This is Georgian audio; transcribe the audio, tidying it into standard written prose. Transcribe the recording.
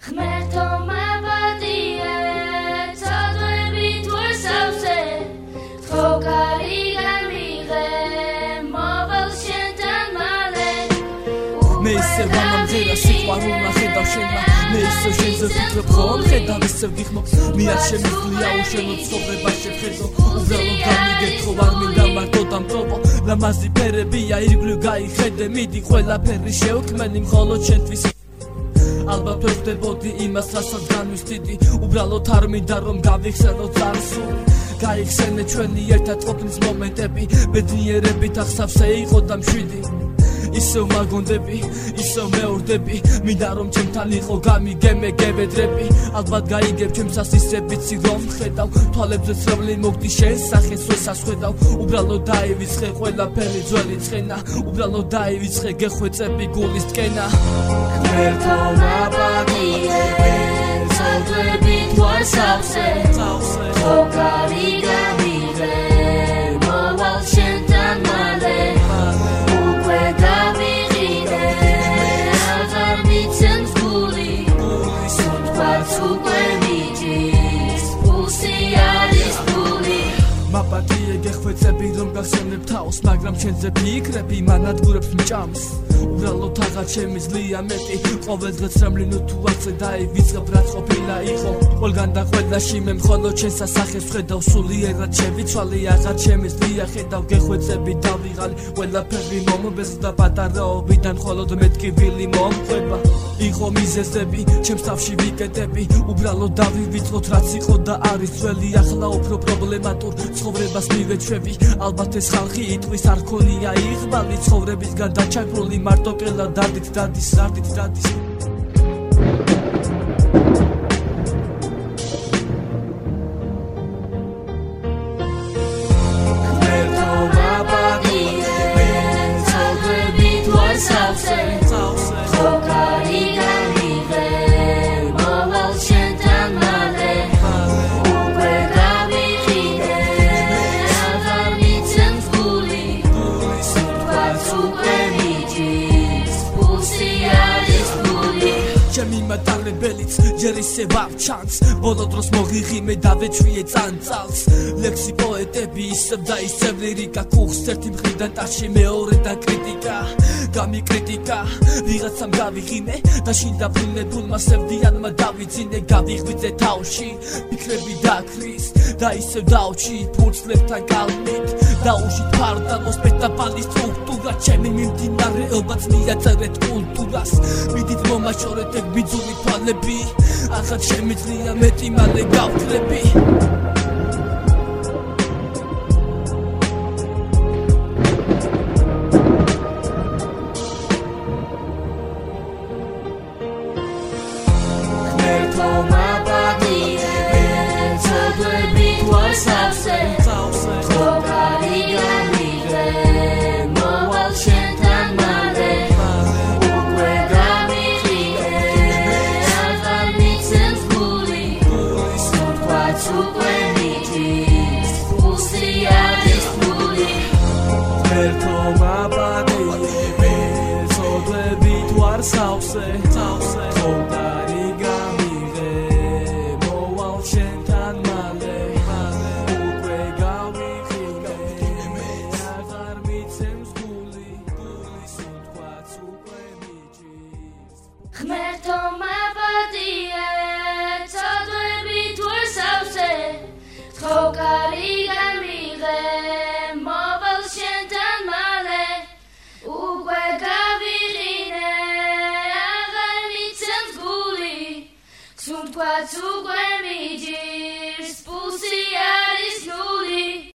ღმერთო მაპატიე ცოდვები თვალსავსე ხო გარიგამიღე მოვალ შენთან მალე მე ისე ვამამზედა სიყვარულმა ხედავ შენმა მე ისე შენზე ვფიქრობ ხომ ხედავ ისე ვიხმობ მე არ შემიძლია უშენო ცხოვრება შეხედო უბრალოდ გამიგეთქო არ მინდა მარტო დამტოვო ლამაზი ფერებია ირგვლივ გაიხედე მიდი ყველაფერი შევქმენი მხოლოდ შენთვის ალბათ ვერ ხდებოდი იმას რასაც განვისტიდი უბრალოდ არ მინდა რომ გავიხსენო წარსული გაიხსენე ჩვენი ერთად ყოფნის მომენტები ბედნიერებით აღსავსე იყო და მშვიდი ისევ მაგონდები, ისევ მეორდები მინდა რომ ჩემთან იყო გამიგე გევედრები ალბათ გაიგებ ჩემსას ისე ვიცი რომ ხედავ თვალებზე ცრემლი მოგდი შენ სახეს ვესასხედავ უბრალოდ დაივიწყე ყველაფერი ძველი ცხენა უბრალოდ დაივიწყე გეხვეწები გულის ტკენა ღმერთო მაპატიე ცოდვები თვალსავსე ხო გარიგამიღე მოვალ შენთან მალე მაპატიე გეხვეწები რომ გახსენებ თავს მაგრამ შენზე ფიქრები მანადგურებს მჭამს უბრალოდ აღარ შემიძლია მეტი ყოველ დღე ცრემლინო თუ ახზე დაივიწყებ რაც ყოფილა იყო ყველგან და ყველაში მე მხოლოდ შენს სახეს ვხედავ სულიერად შევიცვალე აღარ შემიძლია ხედავ გეხვეწები დავიღალე ყველაფერი მომბეზრდა პატარაობიდან მხოლოდ მეთკივილი მომყვება იყო მიზეზები ჩემს თავში ვიკეტები უბრალოდ დავივიწყოთ რაც იყო და არის ძველი ახლა უფრო პრობლემატურ ცხოვრებას მივეჩვევი ალბათ ეს ხალხი იტყვის არ ქონია იღბალი ცხოვრებისგან დაჩაგრული მარტო კელა დადით დადის ღმერთო მაპატიე ცოდვები თვალსავსე ხო გარიგამიღე მოვალ შენთან მალე უკვე გავიყიდე აღარ მიცემს გული სიტყვაც უკვე მიჯის პულსი არის გული ჩემი მატარებელიც ჯერ ისე ვარჩანს ბოლო დროს მოგიღიმე დავეჩვიე წანწალს ლექსი პოეტები ისევ და ისევ ლირიკა კუხს ერთი მხრიდან ტაში მეორედან კრიტიკა გამიკრიტიკა ვიღაცამ გავიღიმე და შინ დაბრუნებულმა სევდიანმა დავიძინე გავიღვიძე თავში ფიქრები დაქრის და ისევ დავჩი ფურცლებთან კალმით დაუშვით ფარდალოს პეტაპალის სტრუქტურა ჩემი მიმდინარეობაც მიაწერეთ კულტურას მიდით მომაშორეთ ეგ ბიძული თვალები ახლა შემიძლია მეტი მალე გავკრები ღმერთო მაპატიე ცოდვები თვალსავსე ხო გარიგამიღე მოვალ შენთან მალე უკვე გავიყიდე აღარ მიცემს გული სიტყვაც უკვე მიჯის პულსი არის გული ღმერთო მაპატიე ცოდვები თვალსავსე ხო გარიგამიღე მოვალ შენთან მალე უკვე გავიყიდე აღარ მიცემს გული სიტყვაც უკვე მიჯის ღმერთო მაპატიე ცოდვები თვალსავსე ხო გარიგამიღე მოვალ შენთან მალე უკვე გავიყიდე აღარ მიცემს გული სუნთქვაც უკვე მიჯის პულსი არის ნული